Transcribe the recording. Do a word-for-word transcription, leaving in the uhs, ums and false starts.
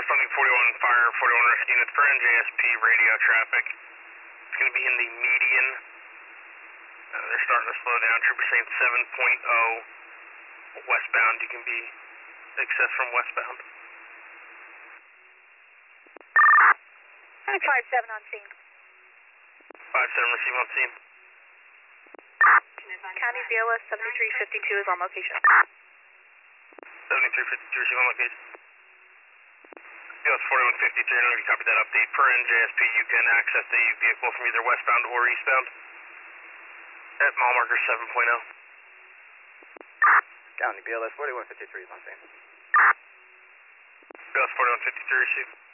Funding forty-one Fire, forty-one Rescue Unit for N J S P radio traffic. It's going to be in the median. Uh, they're starting to slow down. Trooper saying seven point oh westbound. You can be access from westbound. five seven on scene. five seven receive on scene. County B L S seventy-three fifty-two is on location. seventy-three fifty-two receive on location. B L S forty-one fifty-three, I know you copied that update. Per N J S P, you can access the vehicle from either westbound or eastbound at mile marker seven point oh. County B L S forty-one fifty-three is on scene. B L S forty-one fifty-three receive.